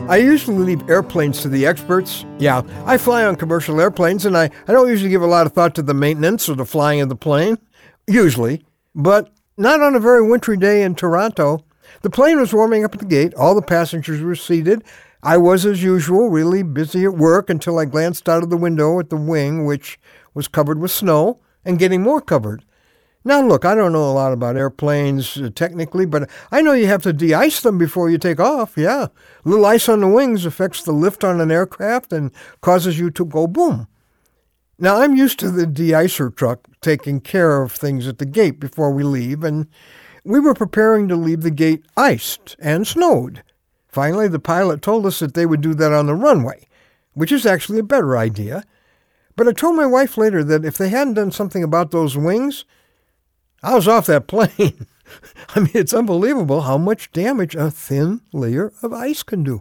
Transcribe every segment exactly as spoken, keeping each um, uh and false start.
I usually leave airplanes to the experts. Yeah, I fly on commercial airplanes, and I, I don't usually give a lot of thought to the maintenance or the flying of the plane. Usually. But not on a very wintry day in Toronto. The plane was warming up at the gate. All the passengers were seated. I was, as usual, really busy at work until I glanced out of the window at the wing, which was covered with snow and getting more covered. Now, look, I don't know a lot about airplanes uh, technically, but I know you have to de-ice them before you take off, yeah. A little ice on the wings affects the lift on an aircraft and causes you to go boom. Now, I'm used to the de-icer truck taking care of things at the gate before we leave, and we were preparing to leave the gate iced and snowed. Finally, the pilot told us that they would do that on the runway, which is actually a better idea. But I told my wife later that if they hadn't done something about those wings, I was off that plane. I mean, it's unbelievable how much damage a thin layer of ice can do.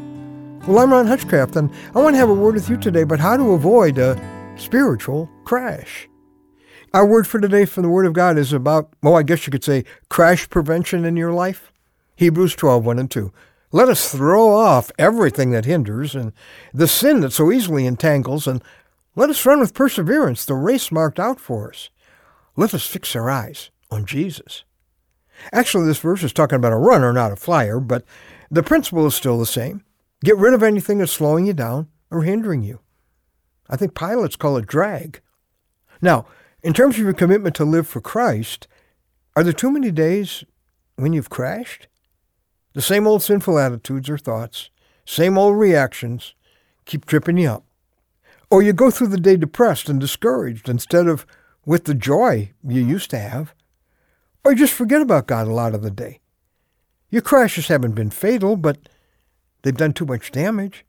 Well, I'm Ron Hutchcraft, and I want to have a word with you today about how to avoid a spiritual crash. Our word for today from the Word of God is about, well, I guess you could say, crash prevention in your life. Hebrews twelve, one and two. Let us throw off everything that hinders and the sin that so easily entangles, and let us run with perseverance the race marked out for us. Let us fix our eyes on Jesus. Actually, this verse is talking about a runner, not a flyer, but the principle is still the same. Get rid of anything that's slowing you down or hindering you. I think pilots call it drag. Now, in terms of your commitment to live for Christ, are there too many days when you've crashed? The same old sinful attitudes or thoughts, same old reactions, keep tripping you up. Or you go through the day depressed and discouraged instead of with the joy you used to have. Or you just forget about God a lot of the day. Your crashes haven't been fatal, but they've done too much damage.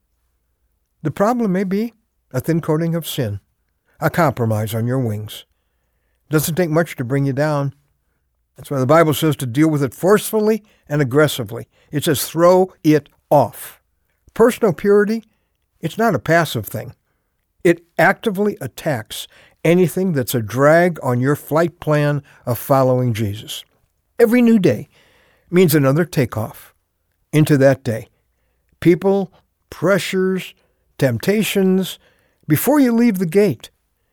The problem may be a thin coating of sin, a compromise on your wings. Doesn't take much to bring you down. That's why the Bible says to deal with it forcefully and aggressively. It says throw it off. Personal purity, it's not a passive thing. It actively attacks anything that's a drag on your flight plan of following Jesus. Every new day means another takeoff into that day. People, pressures, temptations. Before you leave the gate,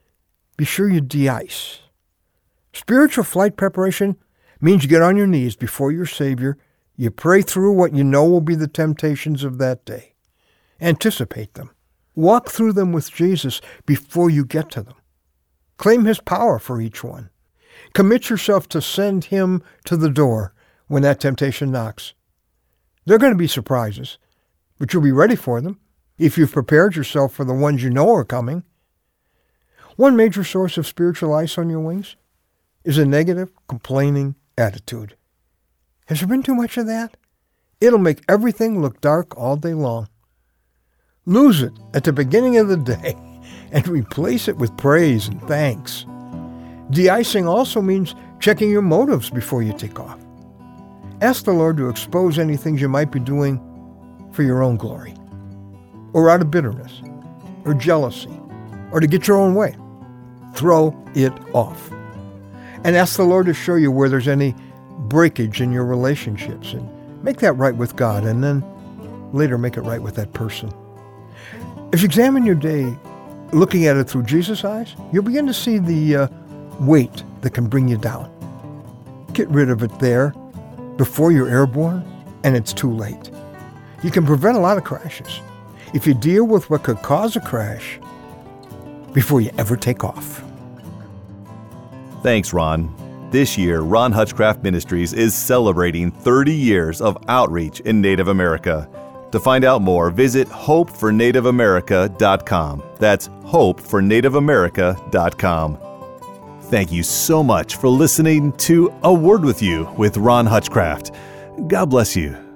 be sure you de-ice. Spiritual flight preparation means you get on your knees before your Savior. You pray through what you know will be the temptations of that day. Anticipate them. Walk through them with Jesus before you get to them. Claim His power for each one. Commit yourself to send Him to the door when that temptation knocks. There are going to be surprises, but you'll be ready for them if you've prepared yourself for the ones you know are coming. One major source of spiritual ice on your wings is a negative, complaining attitude. Has there been too much of that? It'll make everything look dark all day long. Lose it at the beginning of the day and replace it with praise and thanks. De-icing also means checking your motives before you take off. Ask the Lord to expose any things you might be doing for your own glory, or out of bitterness, or jealousy, or to get your own way. Throw it off. And ask the Lord to show you where there's any breakage in your relationships, and make that right with God, and then later make it right with that person. If you examine your day looking at it through Jesus' eyes, you'll begin to see the uh, weight that can bring you down. Get rid of it there before you're airborne, and it's too late. You can prevent a lot of crashes if you deal with what could cause a crash before you ever take off. Thanks, Ron. This year, Ron Hutchcraft Ministries is celebrating thirty years of outreach in Native America. To find out more, visit hope for native america dot com. That's hope for native america dot com. Thank you so much for listening to A Word With You with Ron Hutchcraft. God bless you.